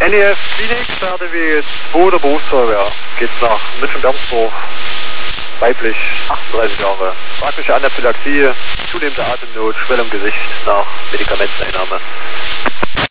NEF Klinik, RDW 2 der Berufsfeuerwehr. Geht nach München-Bernsdorf. Weiblich, 38 Jahre. Praktische Anaphylaxie, zunehmende Atemnot, Schwellung im Gesicht nach Medikamenteneinnahme.